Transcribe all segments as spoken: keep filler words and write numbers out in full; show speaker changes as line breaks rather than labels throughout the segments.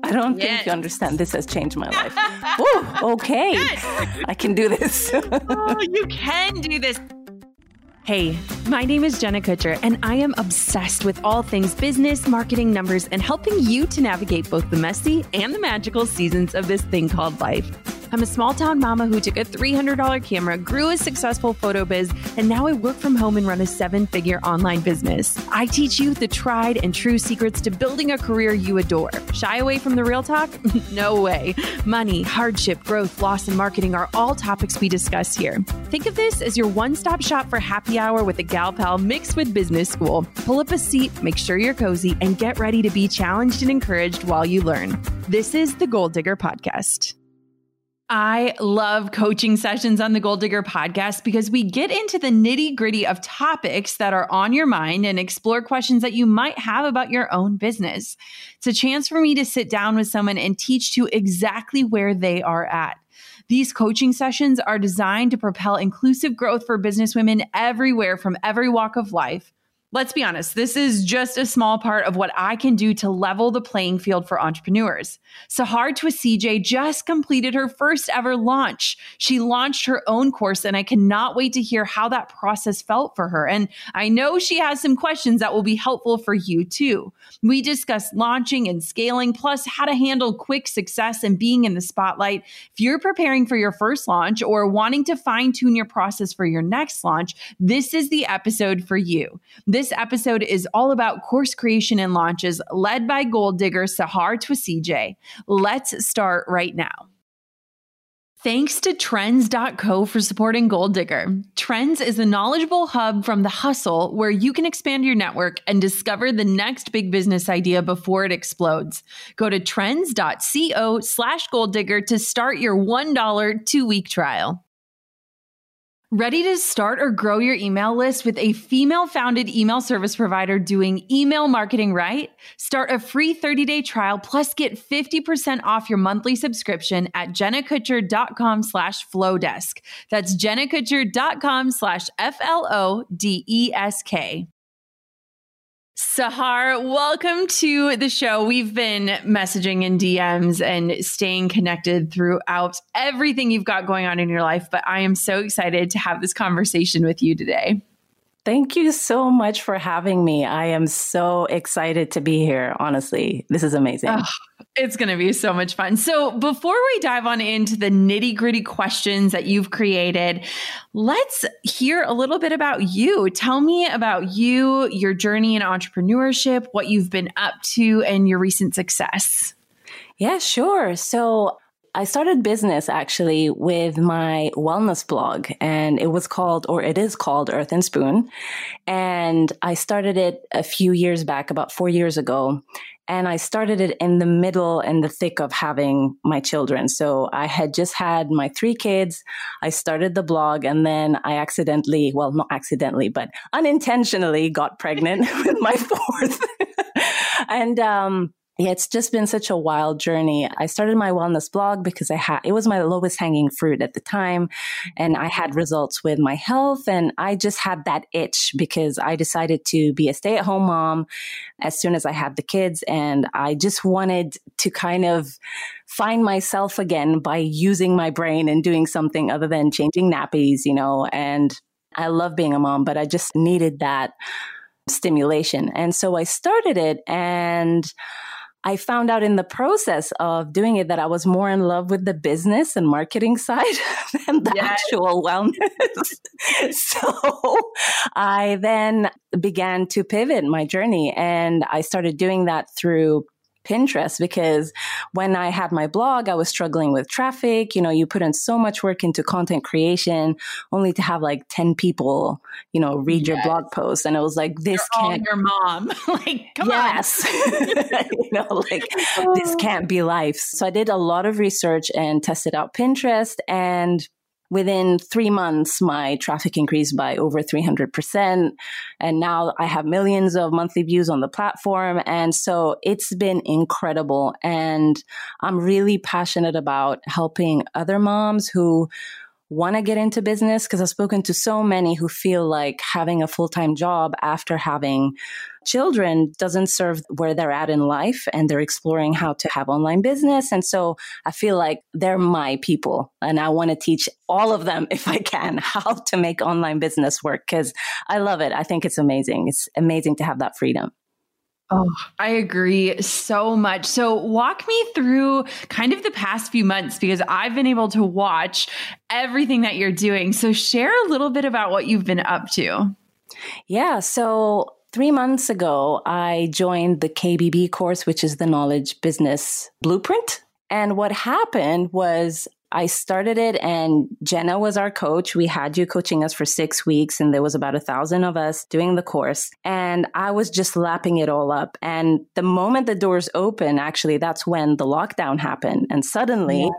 I don't
yes.
think you understand. This has changed my life. Woo, okay. I can do this.
Oh, you can do this.
Hey, my name is Jenna Kutcher, and I am obsessed with all things business, marketing, numbers, and helping you to navigate both the messy and the magical seasons of this thing called life. I'm a small town mama who took a three hundred dollars camera, grew a successful photo biz, and now I work from home and run a seven-figure online business. I teach you the tried and true secrets to building a career you adore. Shy away from the real talk? No way. Money, hardship, growth, loss, and marketing are all topics we discuss here. Think of this as your one-stop shop for happy hour with a gal pal mixed with business school. Pull up a seat, make sure you're cozy, and get ready to be challenged and encouraged while you learn. This is the Goal Digger Podcast. I love coaching sessions on the Goal Digger Podcast because we get into the nitty gritty of topics that are on your mind and explore questions that you might have about your own business. It's a chance for me to sit down with someone and teach you exactly where they are at. These coaching sessions are designed to propel inclusive growth for businesswomen everywhere from every walk of life. Let's be honest, this is just a small part of what I can do to level the playing field for entrepreneurs. Sahar Twisij just completed her first ever launch. She launched her own course, and I cannot wait to hear how that process felt for her. And I know she has some questions that will be helpful for you too. We discuss launching and scaling, plus how to handle quick success and being in the spotlight. If you're preparing for your first launch or wanting to fine-tune your process for your next launch, this is the episode for you. This episode is all about course creation and launches led by Goal Digger Sahar Twisij. Let's start right now. Thanks to Trends dot co for supporting Goal Digger. Trends is a knowledgeable hub from the hustle where you can expand your network and discover the next big business idea before it explodes. Go to trends dot co slash goal digger to start your one dollar two-week trial. Ready to start or grow your email list with a female-founded email service provider doing email marketing right? Start a free thirty-day trial plus get fifty percent off your monthly subscription at jenna kutcher dot com slash flowdesk. That's jenna kutcher dot com slash F L O D E S K. Sahar, welcome to the show. We've been messaging in D Ms and staying connected throughout everything you've got going on in your life, but I am so excited to have this conversation with you today.
Thank you so much for having me. I am so excited to be here. Honestly, this is amazing.
Oh, it's going to be so much fun. So before we dive on into the nitty gritty questions that you've created, let's hear a little bit about you. Tell me about you, your journey in entrepreneurship, what you've been up to, and your recent success.
Yeah, sure. So I started business actually with my wellness blog, and it was called, or it is called Earth and Spoon. And I started it a few years back, about four years ago. And I started it in the middle and the thick of having my children. So I had just had my three kids. I started the blog, and then I accidentally, well, not accidentally, but unintentionally got pregnant with my fourth. and, um, Yeah, it's just been such a wild journey. I started my wellness blog because I had, it was my lowest hanging fruit at the time. And I had results with my health, and I just had that itch because I decided to be a stay at home mom as soon as I had the kids. And I just wanted to kind of find myself again by using my brain and doing something other than changing nappies, you know, and I love being a mom, but I just needed that stimulation. And so I started it, and I found out in the process of doing it that I was more in love with the business and marketing side than the yes. actual wellness. So I then began to pivot my journey, and I started doing that through Pinterest, because when I had my blog, I was struggling with traffic. You know, you put in so much work into content creation only to have like ten people, you know, read yes. your blog post. And it was like, this
You're
can't.
All your mom. like, come
yes. on. you know, like this can't be life. So I did a lot of research and tested out Pinterest, and within three months, my traffic increased by over three hundred percent. And now I have millions of monthly views on the platform. And so it's been incredible. And I'm really passionate about helping other moms who want to get into business, because I've spoken to so many who feel like having a full-time job after having children doesn't serve where they're at in life, and they're exploring how to have online business. And so I feel like they're my people, and I want to teach all of them, if I can, how to make online business work, because I love it. I think it's amazing. It's amazing to have that freedom.
Oh, I agree so much. So walk me through kind of the past few months, because I've been able to watch everything that you're doing. So share a little bit about what you've been up to.
Yeah. So three months ago, I joined the K B B course, which is the Knowledge Business Blueprint. And what happened was I started it, and Jenna was our coach. We had you coaching us for six weeks and there was about a thousand of us doing the course. And I was just lapping it all up. And the moment the doors open, actually, that's when the lockdown happened. And suddenly yeah.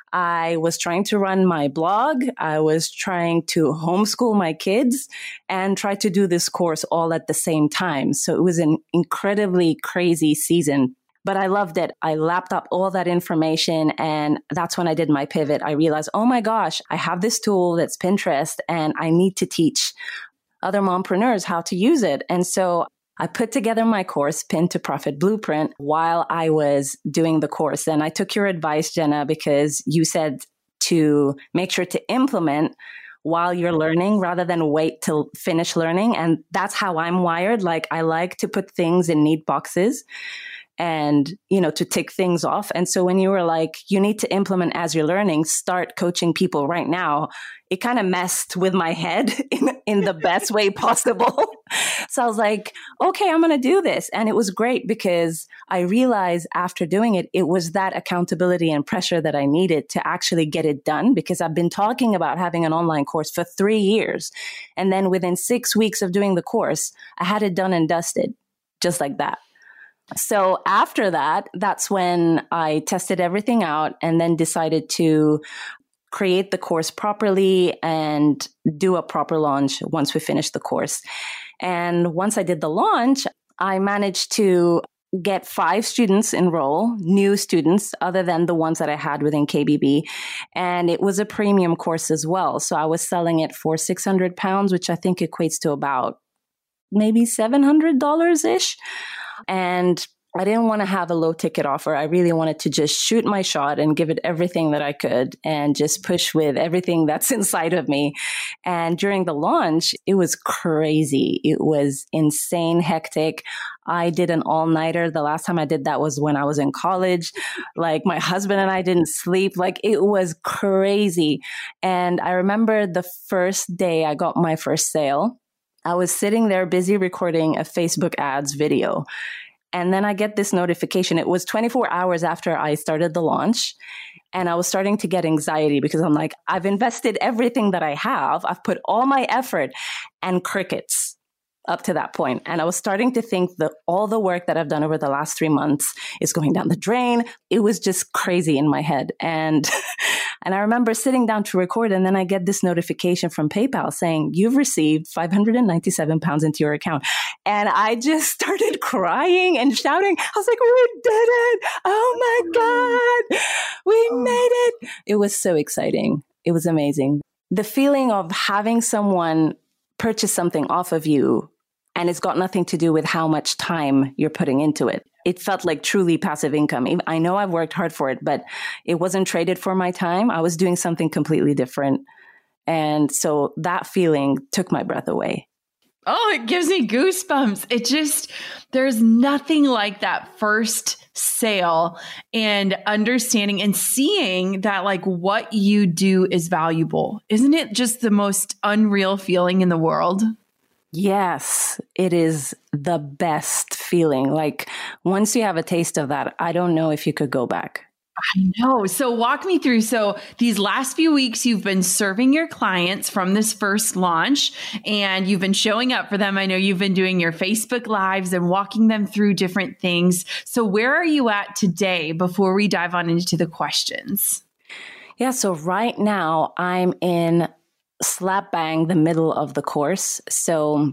I was trying to run my blog. I was trying to homeschool my kids and try to do this course all at the same time. So it was an incredibly crazy season. But I loved it. I lapped up all that information. And that's when I did my pivot. I realized, oh my gosh, I have this tool that's Pinterest, and I need to teach other mompreneurs how to use it. And so I put together my course, Pin to Profit Blueprint, while I was doing the course. And I took your advice, Jenna, because you said to make sure to implement while you're learning rather than wait till finish learning. And that's how I'm wired. Like, I like to put things in neat boxes and, you know, to tick things off. And so when you were like, you need to implement as you're learning, start coaching people right now, it kind of messed with my head in, in the best way possible. So I was like, okay, I'm going to do this. And it was great because I realized after doing it, it was that accountability and pressure that I needed to actually get it done, because I've been talking about having an online course for three years. And then within six weeks of doing the course, I had it done and dusted just like that. So after that, that's when I tested everything out and then decided to create the course properly and do a proper launch once we finished the course. And once I did the launch, I managed to get five students enroll, new students, other than the ones that I had within K B B. And it was a premium course as well. So I was selling it for six hundred pounds, which I think equates to about maybe seven hundred dollars-ish. And I didn't want to have a low ticket offer. I really wanted to just shoot my shot and give it everything that I could and just push with everything that's inside of me. And during the launch, it was crazy. It was insane, hectic. I did an all-nighter. The last time I did that was when I was in college. Like, my husband and I didn't sleep. Like, it was crazy. And I remember the first day I got my first sale, I was sitting there busy recording a Facebook ads video. And then I get this notification. It was twenty-four hours after I started the launch. And I was starting to get anxiety because I'm like, I've invested everything that I have. I've put all my effort, and crickets up to that point. And I was starting to think that all the work that I've done over the last three months is going down the drain. It was just crazy in my head. And And I remember sitting down to record, and then I get this notification from PayPal saying, you've received five hundred ninety-seven pounds into your account. And I just started crying and shouting. I was like, we did it. Oh my God, we made it. It was so exciting. It was amazing. The feeling of having someone purchase something off of you, and it's got nothing to do with how much time you're putting into it. It felt like truly passive income. I know I've worked hard for it, but it wasn't traded for my time. I was doing something completely different. And so that feeling took my breath away.
Oh, it gives me goosebumps. It just, there's nothing like that first sale and understanding and seeing that like what you do is valuable. Isn't it just the most unreal feeling in the world?
Yes, it is the best feeling. Like, once you have a taste of that, I don't know if you could go back.
I know. So walk me through. So these last few weeks, you've been serving your clients from this first launch, and you've been showing up for them. I know you've been doing your Facebook Lives and walking them through different things. So where are you at today before we dive on into the questions?
Yeah. So right now I'm in slap bang the middle of the course. So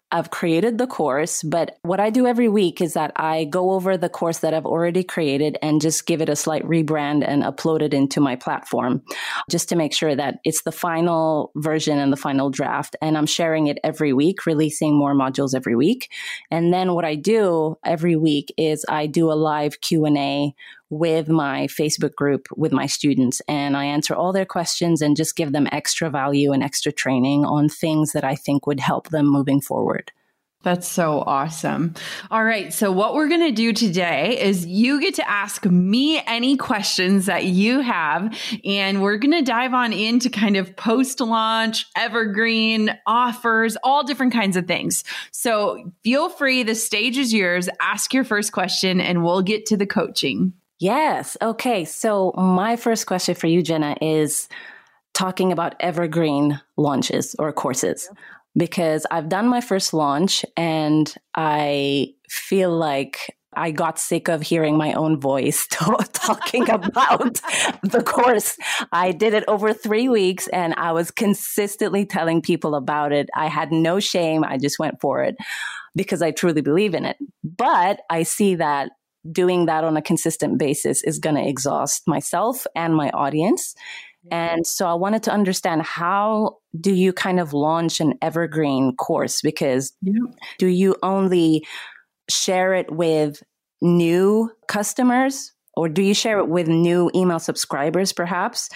I've created the course, but what I do every week is that I go over the course that I've already created and just give it a slight rebrand and upload it into my platform just to make sure that it's the final version and the final draft. And I'm sharing it every week, releasing more modules every week. And then what I do every week is I do a live Q and A with my Facebook group with my students, and I answer all their questions and just give them extra value and extra training on things that I think would help them moving forward.
That's so awesome. All right. So what we're going to do today is you get to ask me any questions that you have, and we're going to dive on into kind of post-launch, evergreen offers, all different kinds of things. So feel free. The stage is yours. Ask your first question and we'll get to the coaching.
Yes. Okay. So my first question for you, Jenna, is talking about evergreen launches or courses, because I've done my first launch and I feel like I got sick of hearing my own voice talking about the course. I did it over three weeks and I was consistently telling people about it. I had no shame. I just went for it because I truly believe in it. But I see that doing that on a consistent basis is going to exhaust myself and my audience. And so I wanted to understand, how do you kind of launch an evergreen course? Because yeah. do you only share it with new customers, or do you share it with new email subscribers perhaps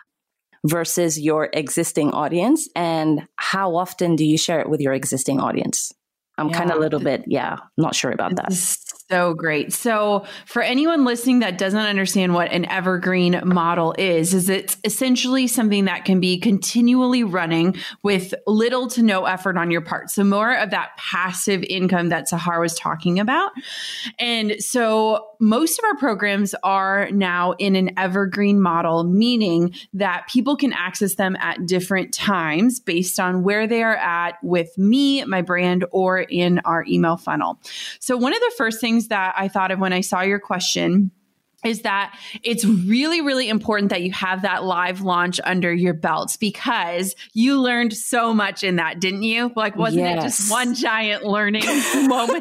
versus your existing audience? And how often do you share it with your existing audience? I'm yeah. kind of a little bit, yeah, not sure about that.
So great. So for anyone listening that doesn't understand what an evergreen model is, is it's essentially something that can be continually running with little to no effort on your part. So more of that passive income that Sahar was talking about. And so most of our programs are now in an evergreen model, meaning that people can access them at different times based on where they are at with me, my brand, or in our email funnel. So one of the first things that I thought of when I saw your question is that it's really, really important that you have that live launch under your belts, because you learned so much in that, didn't you? Like, wasn't yes. it just one giant learning moment?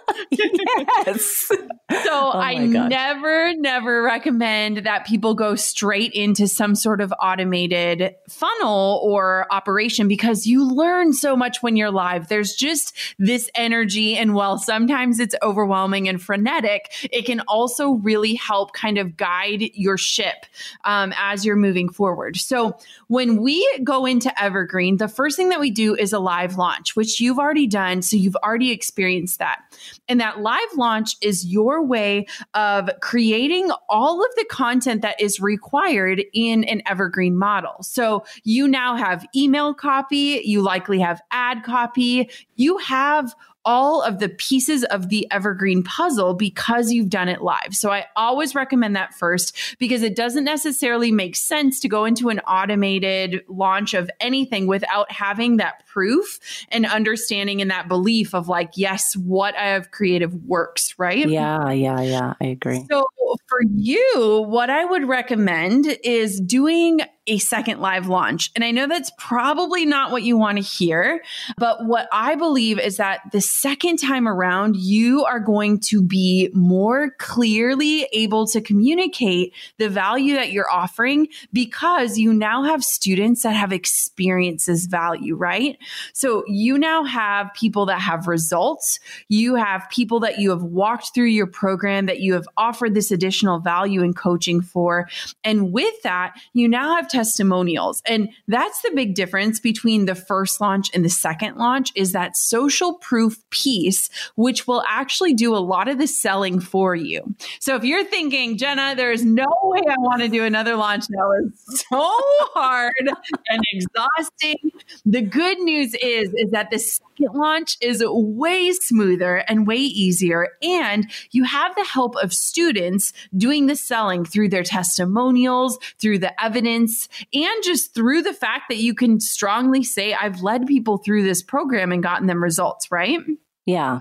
Yes.
So oh I never, never recommend that people go straight into some sort of automated funnel or operation, because you learn so much when you're live. There's just this energy. And while sometimes it's overwhelming and frenetic, it can also really help kind of guide your ship um, as you're moving forward. So when we go into Evergreen, the first thing that we do is a live launch, which you've already done. So you've already experienced that. And that live launch is your way of creating all of the content that is required in an evergreen model. So you now have email copy, you likely have ad copy, you have all of the pieces of the evergreen puzzle because you've done it live. So I always recommend that first, because it doesn't necessarily make sense to go into an automated launch of anything without having that proof and understanding and that belief of like, yes, what I have created works, right?
Yeah, yeah, yeah. I agree.
So for you, what I would recommend is doing a second live launch. And I know that's probably not what you want to hear, but what I believe is that the second time around, you are going to be more clearly able to communicate the value that you're offering, because you now have students that have experienced this value, right? So you now have people that have results. You have people that you have walked through your program, that you have offered this additional value and coaching for. And with that, you now have testimonials. And that's the big difference between the first launch and the second launch, is that social proof piece, which will actually do a lot of the selling for you. So if you're thinking, Jenna, there's no way I want to do another launch now, it's so hard and exhausting. The good news is, is that the second launch is way smoother and way easier. And you have the help of students doing the selling through their testimonials, through the evidence, and just through the fact that you can strongly say, I've led people through this program and gotten them results, right?
Yeah.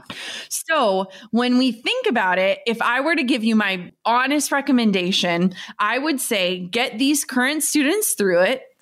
So when we think about it, if I were to give you my honest recommendation, I would say get these current students through it.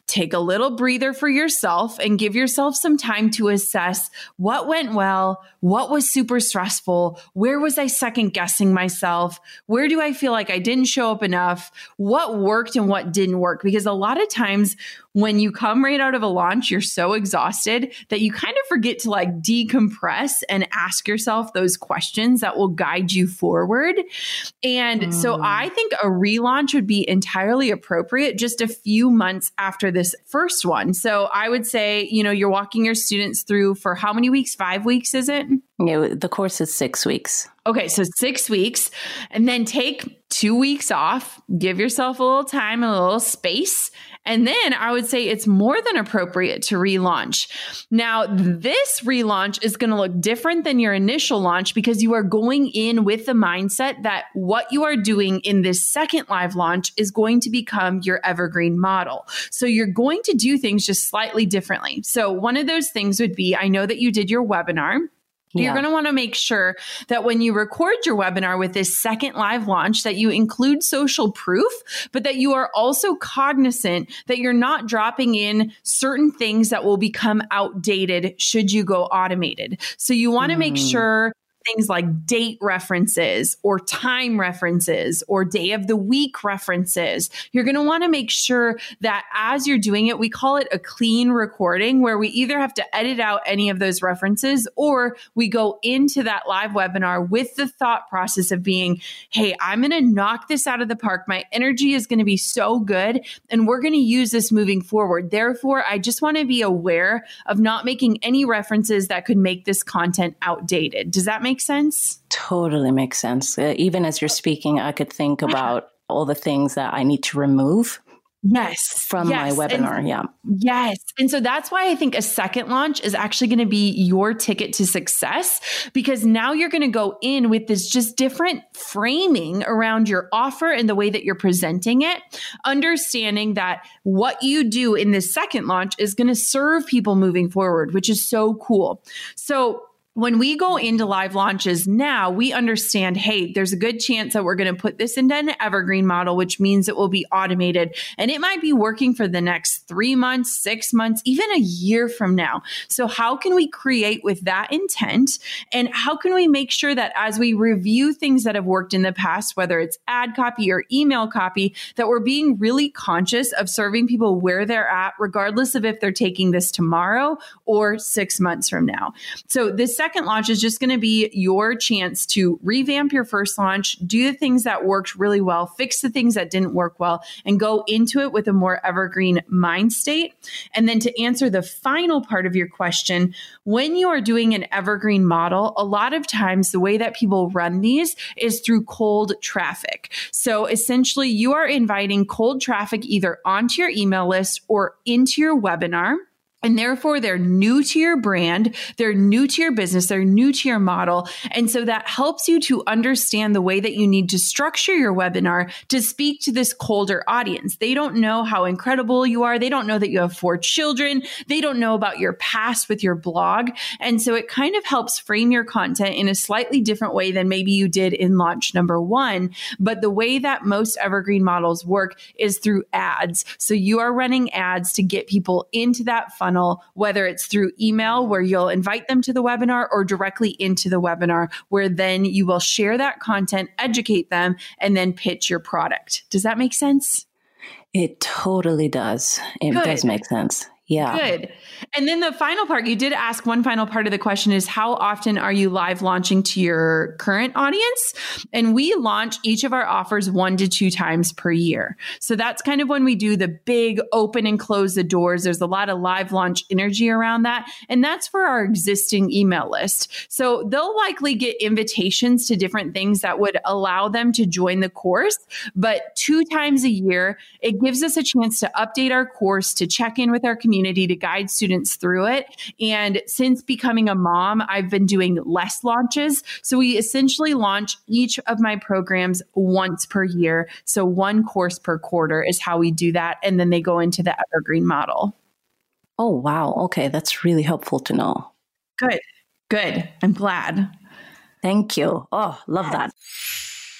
take a little breather for yourself and give yourself some time to assess what went well, what was super stressful, where was I second guessing myself, where do I feel like I didn't show up enough, what worked and what didn't work. Because a lot of times when you come right out of a launch, you're so exhausted that you kind of forget to like decompress and ask yourself those questions that will guide you forward. And mm. so I think a relaunch would be entirely appropriate just a few months after this first one. So I would say, you know, you're walking your students through for how many weeks? Five weeks, is it?
Yeah, the course is six weeks.
Okay, so six weeks, and then take two weeks off, give yourself a little time, a little space. And then I would say it's more than appropriate to relaunch. Now, this relaunch is going to look different than your initial launch because you are going in with the mindset that what you are doing in this second live launch is going to become your evergreen model. So you're going to do things just slightly differently. So one of those things would be, I know that you did your webinar. You're yeah. going to want to make sure that when you record your webinar with this second live launch, that you include social proof, but that you are also cognizant that you're not dropping in certain things that will become outdated should you go automated. So you want to mm. make sure things like date references or time references or day of the week references. You're going to want to make sure that as you're doing it, we call it a clean recording, where we either have to edit out any of those references or we go into that live webinar with the thought process of being, hey, I'm going to knock this out of the park. My energy is going to be so good and we're going to use this moving forward. Therefore, I just want to be aware of not making any references that could make this content outdated. Does that make sense?
Totally makes sense. Uh, even as you're speaking, I could think about all the things that I need to remove.
Yes.
From
yes.
my webinar.
And,
yeah.
Yes. And so that's why I think a second launch is actually going to be your ticket to success, because now you're going to go in with this just different framing around your offer and the way that you're presenting it, understanding that what you do in this second launch is going to serve people moving forward, which is so cool. So when we go into live launches now, we understand, hey, there's a good chance that we're going to put this into an evergreen model, which means it will be automated. And it might be working for the next three months, six months, even a year from now. So how can we create with that intent? And how can we make sure that as we review things that have worked in the past, whether it's ad copy or email copy, that we're being really conscious of serving people where they're at, regardless of if they're taking this tomorrow or six months from now. So this second launch is just going to be your chance to revamp your first launch, do the things that worked really well, fix the things that didn't work well, and go into it with a more evergreen mind state. And then to answer the final part of your question, when you are doing an evergreen model, a lot of times the way that people run these is through cold traffic. So essentially, you are inviting cold traffic either onto your email list or into your webinar. And therefore, they're new to your brand, they're new to your business, they're new to your model. And so that helps you to understand the way that you need to structure your webinar to speak to this colder audience. They don't know how incredible you are. They don't know that you have four children. They don't know about your past with your blog. And so it kind of helps frame your content in a slightly different way than maybe you did in launch number one. But the way that most evergreen models work is through ads. So you are running ads to get people into that funnel, whether it's through email where you'll invite them to the webinar or directly into the webinar where then you will share that content, educate them, and then pitch your product. Does that make sense?
It totally does. It Good. does make sense. Yeah.
Good. And then the final part, you did ask one final part of the question is, how often are you live launching to your current audience? And we launch each of our offers one to two times per year. So that's kind of when we do the big open and close the doors. There's a lot of live launch energy around that. And that's for our existing email list. So they'll likely get invitations to different things that would allow them to join the course. But two times a year, it gives us a chance to update our course, to check in with our community, to guide students through it. And since becoming a mom, I've been doing less launches. So we essentially launch each of my programs once per year. So one course per quarter is how we do that. And then they go into the evergreen model.
Oh, wow. Okay. That's really helpful to know.
Good. Good. I'm glad.
Thank you. Oh, love that.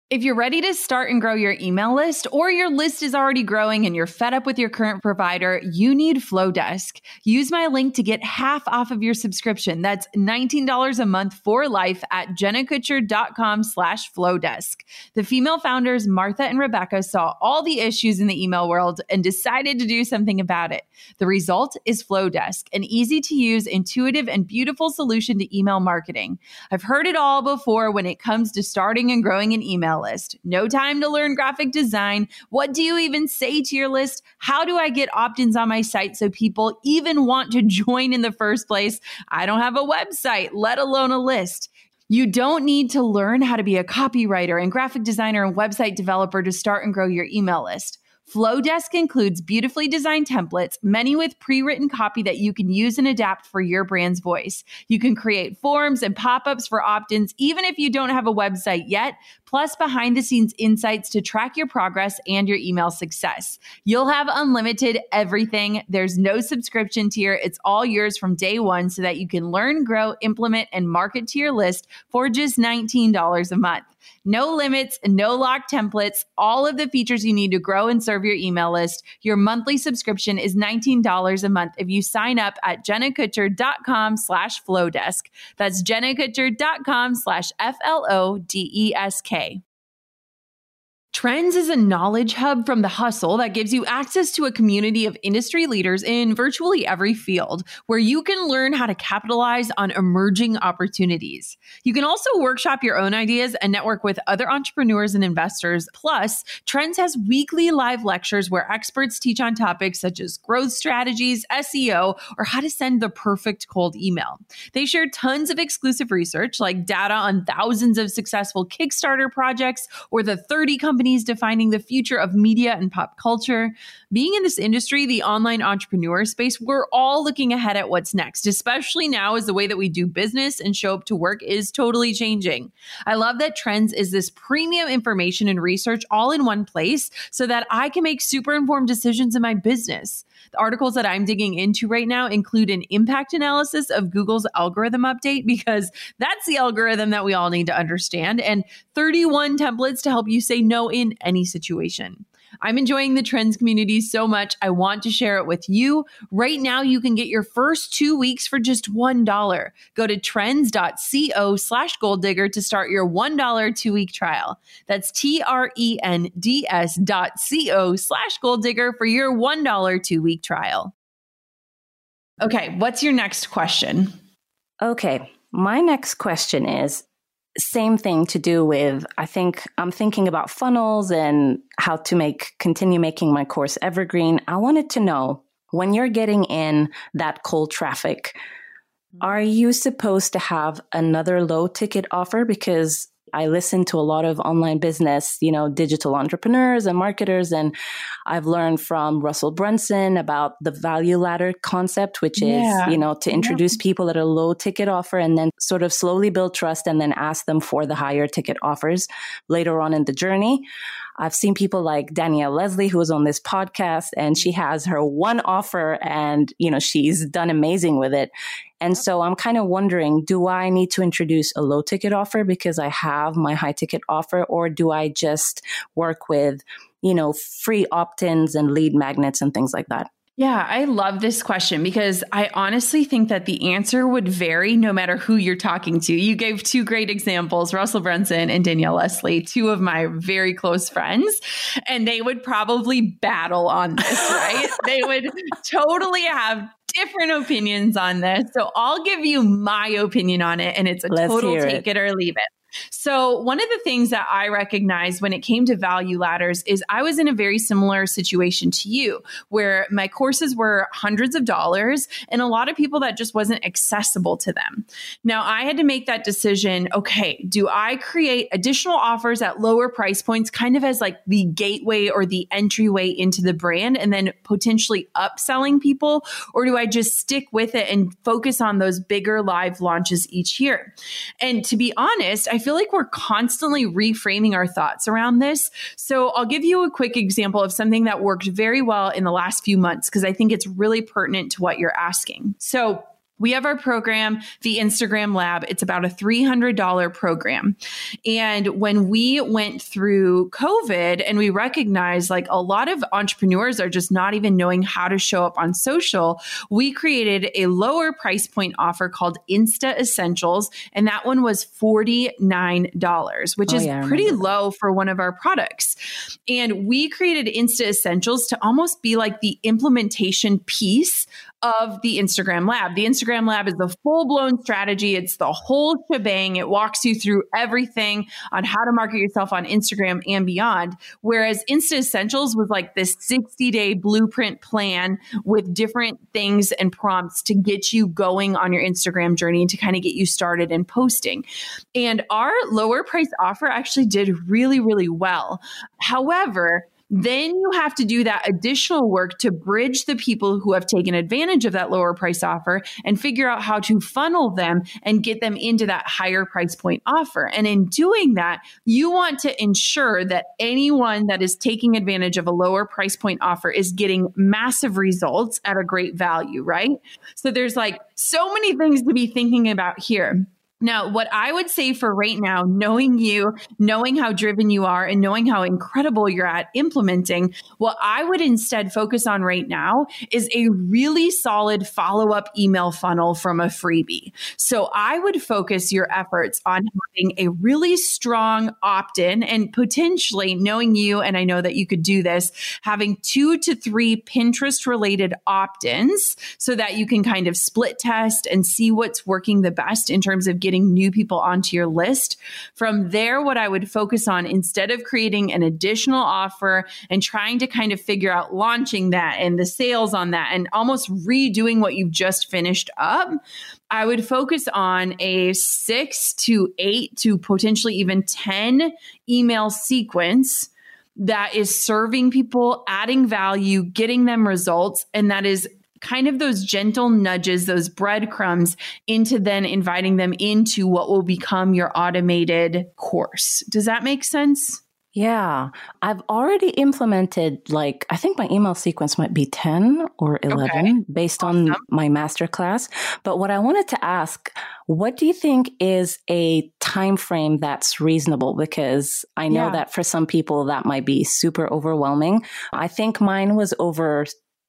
If you're ready to start and grow your email list, or your list is already growing and you're fed up with your current provider, you need Flowdesk. Use my link to get half off of your subscription. That's nineteen dollars a month for life at jennakutcher.com slash Flowdesk. The female founders, Martha and Rebecca, saw all the issues in the email world and decided to do something about it. The result is Flowdesk, an easy to use, intuitive, and beautiful solution to email marketing. I've heard it all before when it comes to starting and growing an email list. No time to learn graphic design. What do you even say to your list? How do I get opt-ins on my site so people even want to join in the first place? I don't have a website, let alone a list. You don't need to learn how to be a copywriter and graphic designer and website developer to start and grow your email list. Flowdesk includes beautifully designed templates, many with pre-written copy that you can use and adapt for your brand's voice. You can create forms and pop-ups for opt-ins, even if you don't have a website yet, plus behind-the-scenes insights to track your progress and your email success. You'll have unlimited everything. There's no subscription tier. It's all yours from day one so that you can learn, grow, implement, and market to your list for just nineteen dollars a month. No limits, no locked templates, all of the features you need to grow and serve your email list. Your monthly subscription is nineteen dollars a month if you sign up at jennakutcher.com slash Flowdesk. That's jennakutcher.com slash F L O D E S K. Trends is a knowledge hub from The Hustle that gives you access to a community of industry leaders in virtually every field, where you can learn how to capitalize on emerging opportunities. You can also workshop your own ideas and network with other entrepreneurs and investors. Plus, Trends has weekly live lectures where experts teach on topics such as growth strategies, S E O, or how to send the perfect cold email. They share tons of exclusive research, like data on thousands of successful Kickstarter projects or the thirty companies defining the future of media and pop culture. Being in this industry, the online entrepreneur space, we're all looking ahead at what's next, especially now as the way that we do business and show up to work is totally changing. I love that Trends is this premium information and research all in one place so that I can make super informed decisions in my business. The articles that I'm digging into right now include an impact analysis of Google's algorithm update, because that's the algorithm that we all need to understand, and thirty-one templates to help you say no in any situation. I'm enjoying the Trends community so much, I want to share it with you. Right now, you can get your first two weeks for just one dollar. Go to trends.co slash gold digger to start your one dollar two-week trial. That's T-R-E-N-D-S dot C-O slash gold digger for your one dollar two-week trial. Okay, what's your next question?
Okay, my next question is, same thing to do with, I think I'm thinking about funnels and how to make, continue making my course evergreen. I wanted to know, when you're getting in that cold traffic, are you supposed to have another low ticket offer? Because I listen to a lot of online business, you know, digital entrepreneurs and marketers, and I've learned from Russell Brunson about the value ladder concept, which is, yeah. you know, to introduce yeah. people at a low ticket offer and then sort of slowly build trust and then ask them for the higher ticket offers later on in the journey. I've seen people like Danielle Leslie, who was on this podcast, and she has her one offer and, you know, she's done amazing with it. And so I'm kind of wondering, do I need to introduce a low ticket offer because I have my high ticket offer, or do I just work with, you know, free opt-ins and lead magnets and things like that?
Yeah, I love this question because I honestly think that the answer would vary no matter who you're talking to. You gave two great examples, Russell Brunson and Danielle Leslie, two of my very close friends, and they would probably battle on this, right? They would totally have different opinions on this. So I'll give you my opinion on it, and it's a
Let's
total take
it.
it or leave it. So one of the things that I recognized when it came to value ladders is I was in a very similar situation to you, where my courses were hundreds of dollars and a lot of people that just wasn't accessible to them. Now I had to make that decision. Okay, do I create additional offers at lower price points, kind of as like the gateway or the entryway into the brand, and then potentially upselling people? Or do I just stick with it and focus on those bigger live launches each year? And to be honest, I feel like we're constantly reframing our thoughts around this. So I'll give you a quick example of something that worked very well in the last few months, because I think it's really pertinent to what you're asking. So We have our program, the Instagram Lab. It's about a three hundred dollars program. And when we went through COVID and we recognized like a lot of entrepreneurs are just not even knowing how to show up on social, we created a lower price point offer called Insta Essentials. And that one was forty-nine dollars, which
Oh,
is
yeah, I
pretty
remember.
low for one of our products. And we created Insta Essentials to almost be like the implementation piece of the Instagram Lab. The Instagram Lab is the full-blown strategy. It's the whole shebang. It walks you through everything on how to market yourself on Instagram and beyond. Whereas Insta Essentials was like this sixty-day blueprint plan with different things and prompts to get you going on your Instagram journey and to kind of get you started in posting. And our lower price offer actually did really, really well. However, then you have to do that additional work to bridge the people who have taken advantage of that lower price offer and figure out how to funnel them and get them into that higher price point offer. And in doing that, you want to ensure that anyone that is taking advantage of a lower price point offer is getting massive results at a great value, right? So there's like so many things to be thinking about here. Now, what I would say for right now, knowing you, knowing how driven you are, and knowing how incredible you're at implementing, what I would instead focus on right now is a really solid follow-up email funnel from a freebie. So I would focus your efforts on having a really strong opt-in and potentially, knowing you, and I know that you could do this, having two to three Pinterest-related opt-ins so that you can kind of split test and see what's working the best in terms of getting new people onto your list. From there, what I would focus on instead of creating an additional offer and trying to kind of figure out launching that and the sales on that and almost redoing what you've just finished up, I would focus on a six to eight to potentially even ten email sequence that is serving people, adding value, getting them results, and that is kind of those gentle nudges, those breadcrumbs into then inviting them into what will become your automated course. Does that make sense?
Yeah, I've already implemented like, I think my email sequence might be ten or eleven
Okay.
based on
Awesome.
my masterclass. But what I wanted to ask, what do you think is a time frame that's reasonable? Because I know
Yeah.
that for some people that might be super overwhelming. I think mine was over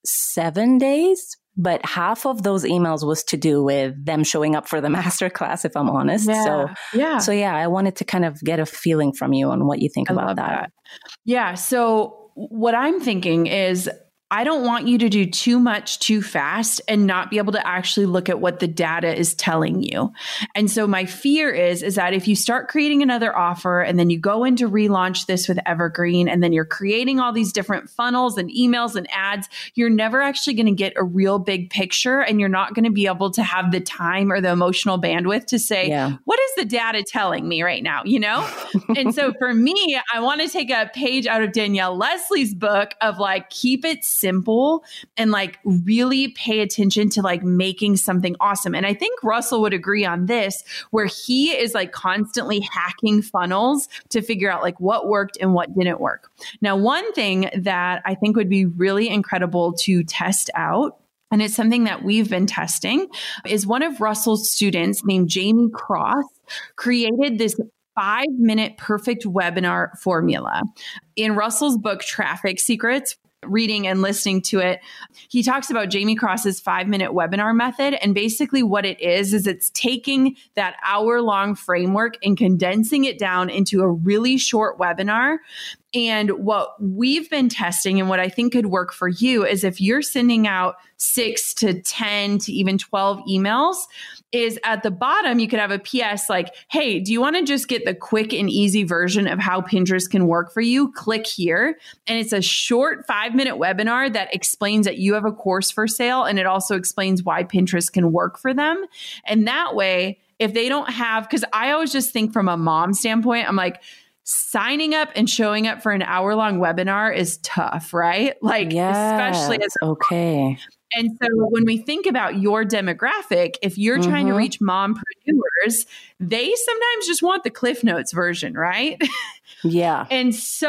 seven days, but half of those emails was to do with them showing up for the masterclass, if I'm honest.
Yeah.
So,
Yeah.
so yeah, I wanted to kind of get a feeling from you on what you think
I
about
love
that.
that. Yeah. So what I'm thinking is I don't want you to do too much too fast and not be able to actually look at what the data is telling you. And so my fear is, is that if you start creating another offer and then you go in to relaunch this with Evergreen and then you're creating all these different funnels and emails and ads, you're never actually going to get a real big picture and you're not going to be able to have the time or the emotional bandwidth to say,
Yeah.
what is the data telling me right now? You know? And so for me, I want to take a page out of Danielle Leslie's book of like, keep it simple and like really pay attention to like making something awesome. And I think Russell would agree on this, where he is like constantly hacking funnels to figure out like what worked and what didn't work. Now, one thing that I think would be really incredible to test out, and it's something that we've been testing, is one of Russell's students named Jamie Cross created this five minute perfect webinar formula. In Russell's book, Traffic Secrets, reading and listening to it, he talks about Jamie Cross's five minute webinar method. And basically what it is, is it's taking that hour long framework and condensing it down into a really short webinar. And what we've been testing and what I think could work for you is if you're sending out six to ten to even twelve emails, is at the bottom, you could have a P S like, hey, do you want to just get the quick and easy version of how Pinterest can work for you? Click here. And it's a short five minute webinar that explains that you have a course for sale. And it also explains why Pinterest can work for them. And that way, if they don't have, because I always just think from a mom standpoint, I'm like, signing up and showing up for an hour long webinar is tough, right? Like,
Yes,
especially as a
okay.
And so when we think about your demographic, if you're mm-hmm. trying to reach mompreneurs, they sometimes just want the Cliff Notes version, right?
Yeah.
And so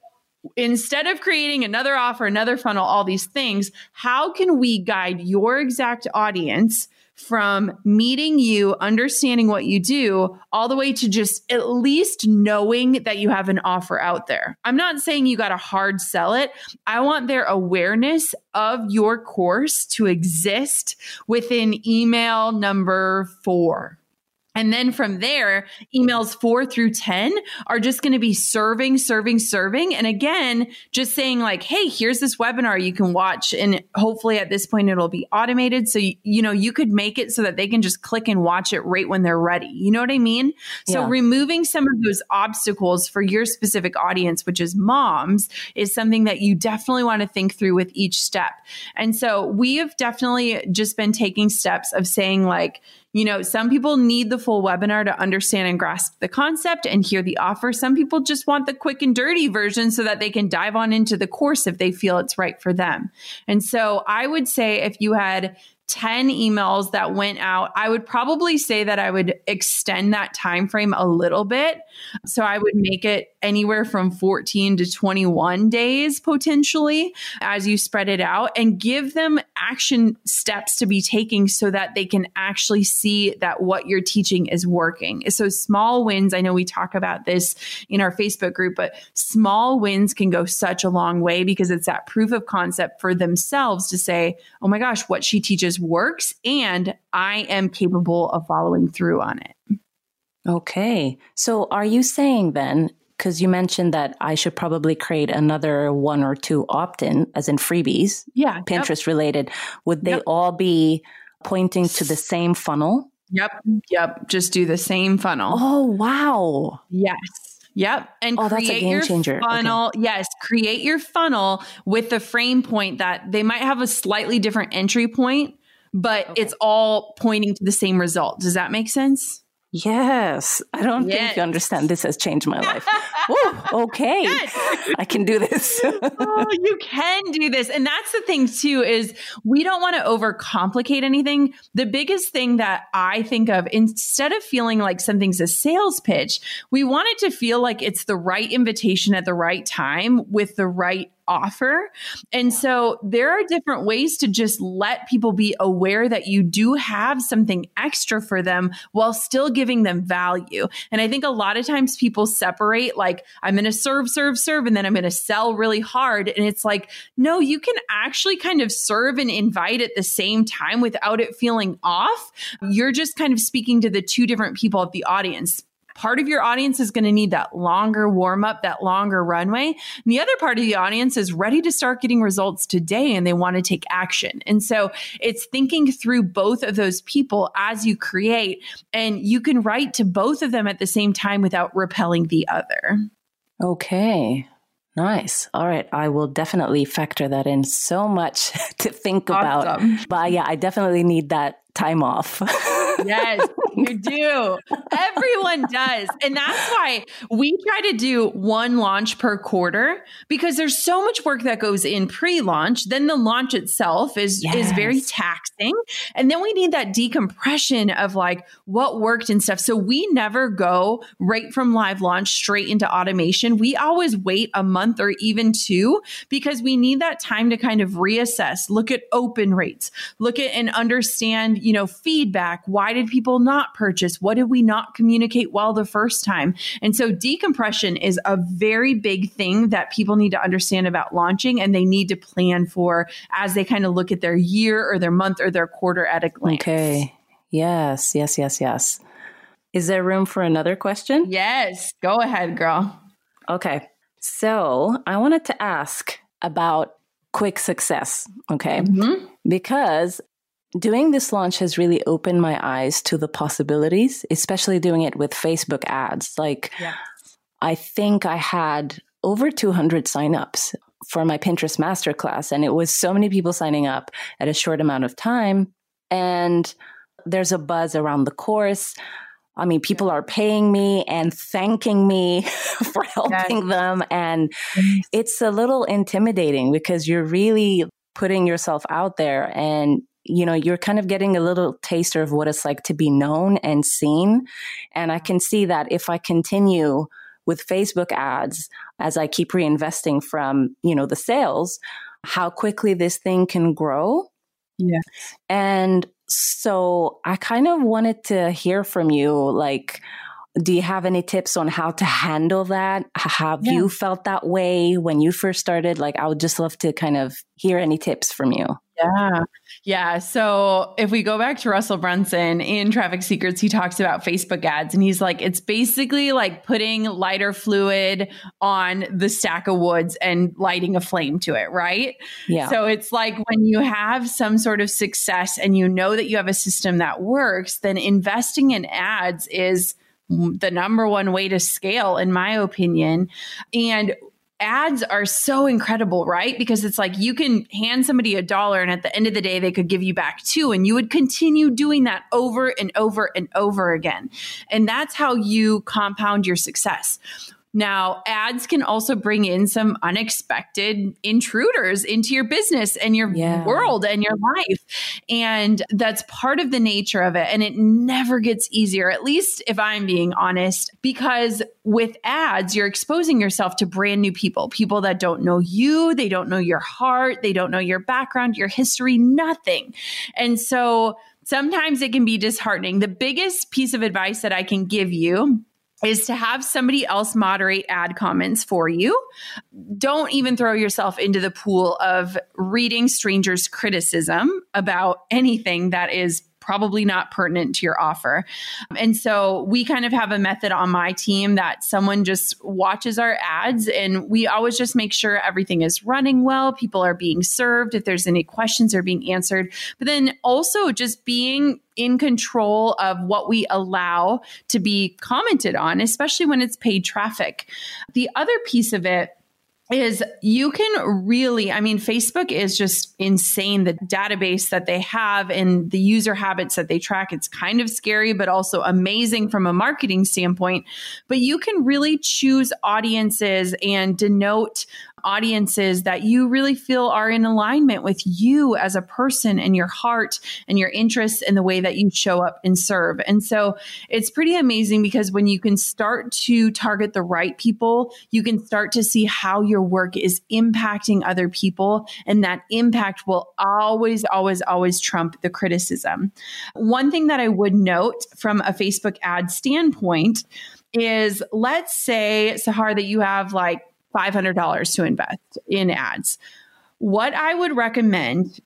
instead of creating another offer, another funnel, all these things, how can we guide your exact audience from meeting you, understanding what you do, all the way to just at least knowing that you have an offer out there. I'm not saying you got to hard sell it. I want their awareness of your course to exist within email number four. And then from there, emails four through ten are just going to be serving, serving, serving. And again, just saying like, hey, here's this webinar you can watch. And hopefully at this point, it'll be automated. So, you, you know, you could make it so that they can just click and watch it right when they're ready. You know what I mean? So
Yeah.
removing some of those obstacles for your specific audience, which is moms, is something that you definitely want to think through with each step. And so we have definitely just been taking steps of saying like, you know, some people need the full webinar to understand and grasp the concept and hear the offer. Some people just want the quick and dirty version so that they can dive on into the course if they feel it's right for them. And so I would say if you had ten emails that went out, I would probably say that I would extend that time frame a little bit. So I would make it anywhere from fourteen to twenty-one days potentially as you spread it out, and give them action steps to be taking so that they can actually see that what you're teaching is working. So small wins, I know we talk about this in our Facebook group, but small wins can go such a long way because it's that proof of concept for themselves to say, oh my gosh, what she teaches works and I am capable of following through on it.
Okay. So are you saying then, because you mentioned that I should probably create another one or two opt-in, as in freebies,
Yeah.
Pinterest
Yep.
related, would they
Yep.
all be pointing to the same funnel?
Yep. Yep. Just do the same funnel.
Oh, wow.
Yes. Yep. And
Oh,
create
that's a game
your
changer.
funnel. Yes. Create your funnel with the frame point that they might have a slightly different entry point, but
Okay.
it's all pointing to the same result. Does that make sense?
Yes. I don't
Yes.
think you understand. This has changed my life. Woo, okay.
Yes.
I can do this.
Oh, you can do this. And that's the thing too, is we don't want to overcomplicate anything. The biggest thing that I think of, instead of feeling like something's a sales pitch, we want it to feel like it's the right invitation at the right time with the right offer. And so there are different ways to just let people be aware that you do have something extra for them while still giving them value. And I think a lot of times people separate like, I'm going to serve, serve, serve, and then I'm going to sell really hard. And it's like, no, you can actually kind of serve and invite at the same time without it feeling off. You're just kind of speaking to the two different people of the audience. Part of your audience is going to need that longer warm up, that longer runway. And the other part of the audience is ready to start getting results today and they want to take action. And so it's thinking through both of those people as you create, and you can write to both of them at the same time without repelling the other.
Okay. Nice. All right. I will definitely factor that in. So much to think about.
Awesome.
But yeah, I definitely need that time off.
Yes, you do. Everyone does. And that's why we try to do one launch per quarter, because there's so much work that goes in pre-launch. Then the launch itself is,
Yes.
is very taxing. And then we need that decompression of like what worked and stuff. So we never go right from live launch straight into automation. We always wait a month or even two, because we need that time to kind of reassess, look at open rates, look at and understand, you know, feedback. Why did people not purchase? What did we not communicate well the first time? And so decompression is a very big thing that people need to understand about launching, and they need to plan for as they kind of look at their year or their month or their quarter at a glance.
Okay. Yes, yes, yes, yes. Is there room for another question?
Yes. Go ahead, girl.
Okay. So I wanted to ask about quick success. Okay.
Mm-hmm.
Because doing this launch has really opened my eyes to the possibilities, especially doing it with Facebook ads. Like,
Yes.
I think I had over two hundred signups for my Pinterest masterclass, and it was so many people signing up at a short amount of time. And there's a buzz around the course. I mean, people are paying me and thanking me for helping them. And it's a little intimidating because you're really putting yourself out there, and you know, you're kind of getting a little taster of what it's like to be known and seen. And I can see that if I continue with Facebook ads, as I keep reinvesting from, you know, the sales, how quickly this thing can grow.
Yes.
And So I kind of wanted to hear from you, like, do you have any tips on how to handle that? Have yeah. you felt that way when you first started? Like, I would just love to kind of hear any tips from you.
Yeah. Yeah. So if we go back to Russell Brunson in Traffic Secrets, he talks about Facebook ads and he's like, it's basically like putting lighter fluid on the stack of woods and lighting a flame to it. Right.
Yeah.
So it's like when you have some sort of success and you know that you have a system that works, then investing in ads is the number one way to scale, in my opinion. And ads are so incredible, right? Because it's like you can hand somebody a dollar and at the end of the day, they could give you back two. And you would continue doing that over and over and over again. And that's how you compound your success. Now, ads can also bring in some unexpected intruders into your business and your yeah. world and your life. And that's part of the nature of it. And it never gets easier, at least if I'm being honest, because with ads, you're exposing yourself to brand new people, people that don't know you. They don't know your heart. They don't know your background, your history, nothing. And so sometimes it can be disheartening. The biggest piece of advice that I can give you is to have somebody else moderate ad comments for you. Don't even throw yourself into the pool of reading strangers' criticism about anything that is probably not pertinent to your offer. And so we kind of have a method on my team that someone just watches our ads and we always just make sure everything is running well. People are being served. If there's any questions, they're being answered. But then also just being in control of what we allow to be commented on, especially when it's paid traffic. The other piece of it is you can really, I mean, Facebook is just insane. The database that they have and the user habits that they track, it's kind of scary, but also amazing from a marketing standpoint. But you can really choose audiences and denote audiences that you really feel are in alignment with you as a person and your heart and your interests and the way that you show up and serve. And so it's pretty amazing because when you can start to target the right people, you can start to see how your work is impacting other people. And that impact will always, always, always trump the criticism. One thing that I would note from a Facebook ad standpoint is, let's say, Sahar, that you have like five hundred dollars to invest in ads. What I would recommend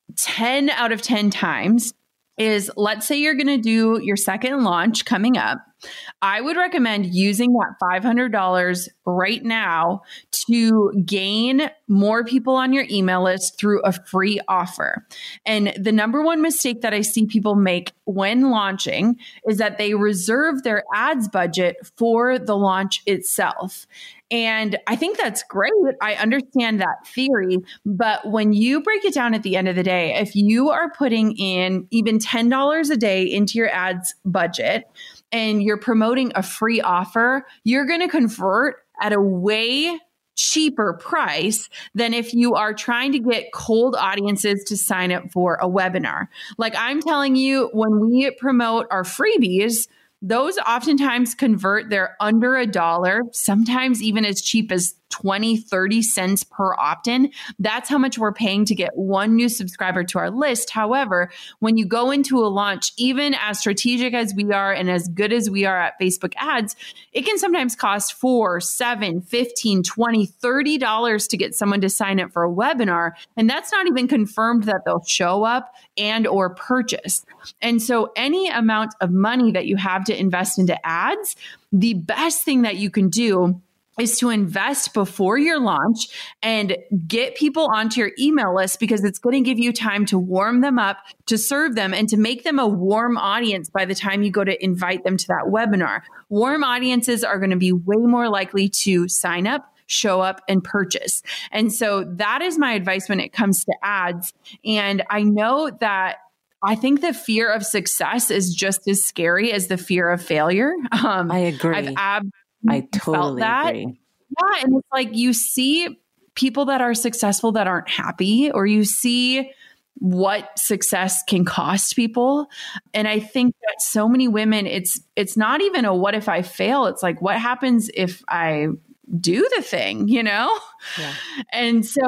ten out of ten times is, let's say you're going to do your second launch coming up. I would recommend using that five hundred dollars right now to gain more people on your email list through a free offer. And the number one mistake that I see people make when launching is that they reserve their ads budget for the launch itself. And I think that's great. I understand that theory. But when you break it down at the end of the day, if you are putting in even ten dollars a day into your ads budget and you're promoting a free offer, you're going to convert at a way cheaper price than if you are trying to get cold audiences to sign up for a webinar. Like I'm telling you, when we promote our freebies, those oftentimes convert. They're under a dollar, sometimes even as cheap as twenty, thirty cents per opt-in. That's how much we're paying to get one new subscriber to our list. However, when you go into a launch, even as strategic as we are and as good as we are at Facebook ads, it can sometimes cost four, seven, fifteen, twenty, thirty dollars to get someone to sign up for a webinar. And that's not even confirmed that they'll show up and or purchase. And so any amount of money that you have to invest into ads, the best thing that you can do is to invest before your launch and get people onto your email list, because it's going to give you time to warm them up, to serve them, and to make them a warm audience by the time you go to invite them to that webinar. Warm audiences are going to be way more likely to sign up, show up, and purchase. And so that is my advice when it comes to ads. And I know that I think the fear of success is just as scary as the fear of failure. Um,
I agree.
I've ab-
I totally
felt that.
agree.
Yeah. And it's like you see people that are successful that aren't happy, or you see what success can cost people. And I think that so many women, it's it's not even a what if I fail? It's like, what happens if I do the thing, you know? Yeah. And so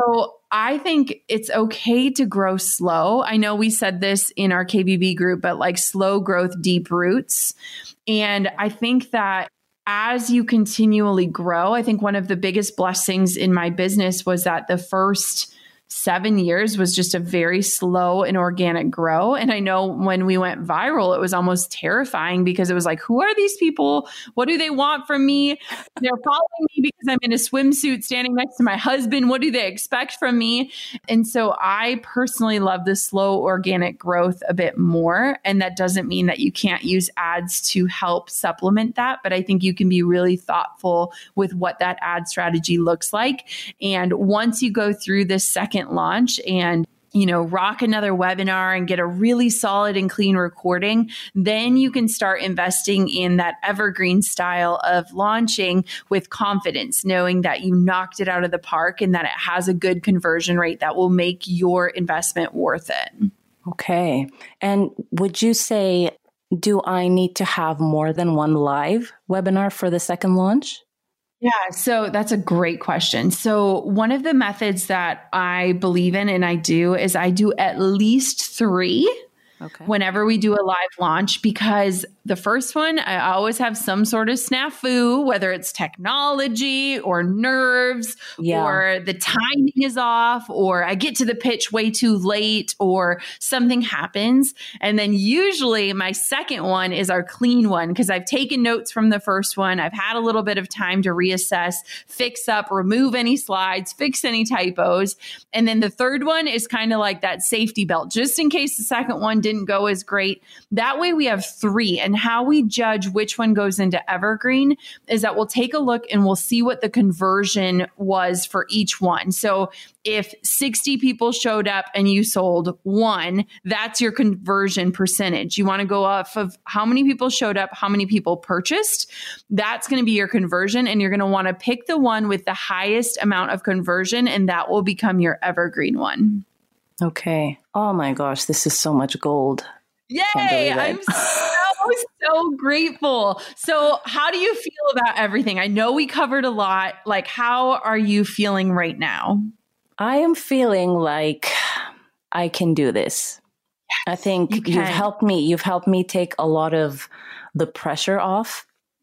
I think it's okay to grow slow. I know we said this in our K B B group, but like slow growth, deep roots. And I think that as you continually grow, I think one of the biggest blessings in my business was that the first seven years was just a very slow and organic grow. And I know when we went viral, it was almost terrifying because it was like, who are these people? What do they want from me? They're following me because I'm in a swimsuit standing next to my husband. What do they expect from me? And so I personally love the slow organic growth a bit more. And that doesn't mean that you can't use ads to help supplement that. But I think you can be really thoughtful with what that ad strategy looks like. And once you go through this second launch and you know, rock another webinar and get a really solid and clean recording, then you can start investing in that evergreen style of launching with confidence, knowing that you knocked it out of the park and that it has a good conversion rate that will make your investment worth it.
Okay. And would you say, do I need to have more than one live webinar for the second launch?
Yeah, so that's a great question. So one of the methods that I believe in and I do is I do at least three okay. whenever we do a live launch, because the first one, I always have some sort of snafu, whether it's technology or nerves yeah. or the timing is off or I get to the pitch way too late or something happens. And then usually my second one is our clean one because I've taken notes from the first one. I've had a little bit of time to reassess, fix up, remove any slides, fix any typos. And then the third one is kind of like that safety belt, just in case the second one didn't go as great. That way we have three. And how we judge which one goes into evergreen is that we'll take a look and we'll see what the conversion was for each one. So if sixty people showed up and you sold one, that's your conversion percentage. You want to go off of how many people showed up, how many people purchased. That's going to be your conversion. And you're going to want to pick the one with the highest amount of conversion, and that will become your evergreen one.
Okay. Oh my gosh, this is so much gold.
Yay! I'm so, so grateful. So how do you feel about everything? I know we covered a lot. Like, how are you feeling right now?
I am feeling like I can do this. Yes, I think you you've helped me. You've helped me take a lot of the pressure off.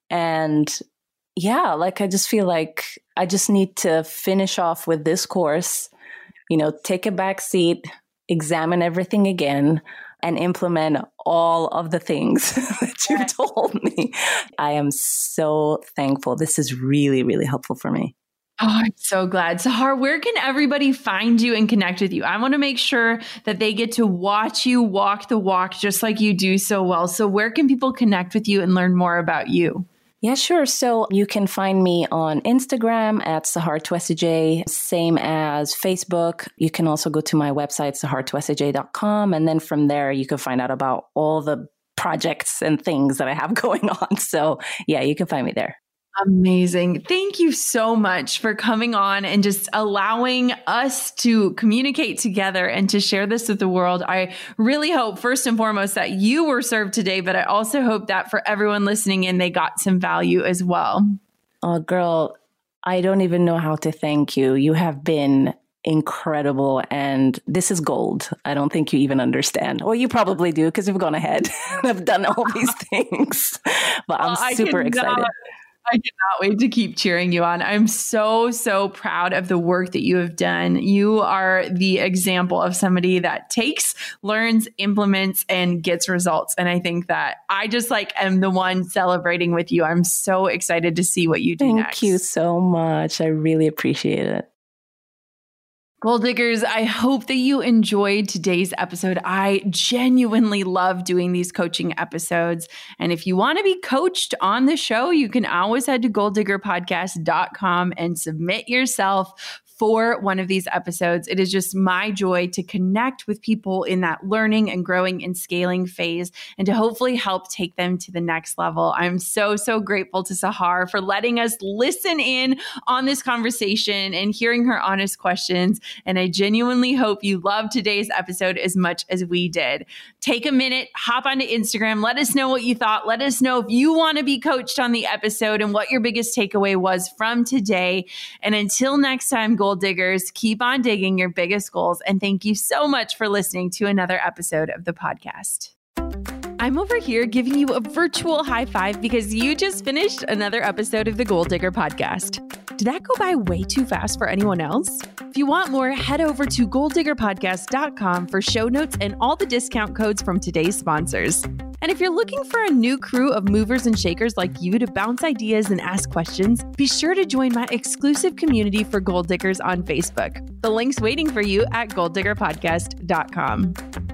And yeah, like, I just feel like I just need to finish off with this course, you know, take a back seat, examine everything again, and implement all of the things that you've yes. told me. I am so thankful. This is really, really helpful for me.
Oh, I'm so glad. Sahar, where can everybody find you and connect with you? I want to make sure that they get to watch you walk the walk just like you do so well. So where can people connect with you and learn more about you?
Yeah, sure. So you can find me on Instagram at Sahar Twesigye, same as Facebook. You can also go to my website, sahar twesigye dot com. And then from there, you can find out about all the projects and things that I have going on. So yeah, you can find me there.
Amazing. Thank you so much for coming on and just allowing us to communicate together and to share this with the world. I really hope, first and foremost, that you were served today, but I also hope that for everyone listening in, they got some value as well.
Oh, girl, I don't even know how to thank you. You have been incredible. And this is gold. I don't think you even understand. Well, you probably do because you've gone ahead and have done all these things. But I'm well, super excited.
I cannot wait to keep cheering you on. I'm so, so proud of the work that you have done. You are the example of somebody that takes, learns, implements, and gets results. And I think that I just like am the one celebrating with you. I'm so excited to see what you do
Thank
next.
Thank you so much. I really appreciate it.
Goal Diggers, I hope that you enjoyed today's episode. I genuinely love doing these coaching episodes. And if you want to be coached on the show, you can always head to goal digger podcast dot com and submit yourself for one of these episodes. It is just my joy to connect with people in that learning and growing and scaling phase and to hopefully help take them to the next level. I'm so, so grateful to Sahar for letting us listen in on this conversation and hearing her honest questions. And I genuinely hope you loved today's episode as much as we did. Take a minute, hop onto Instagram. Let us know what you thought. Let us know if you want to be coached on the episode and what your biggest takeaway was from today. And until next time, Goal Goal Diggers. Keep on digging your biggest goals. And thank you so much for listening to another episode of the podcast. I'm over here giving you a virtual high five because you just finished another episode of the Goal Digger podcast. Did that go by way too fast for anyone else? If you want more, head over to goal digger podcast dot com for show notes and all the discount codes from today's sponsors. And if you're looking for a new crew of movers and shakers like you to bounce ideas and ask questions, be sure to join my exclusive community for Goal Diggers on Facebook. The link's waiting for you at goal digger podcast dot com.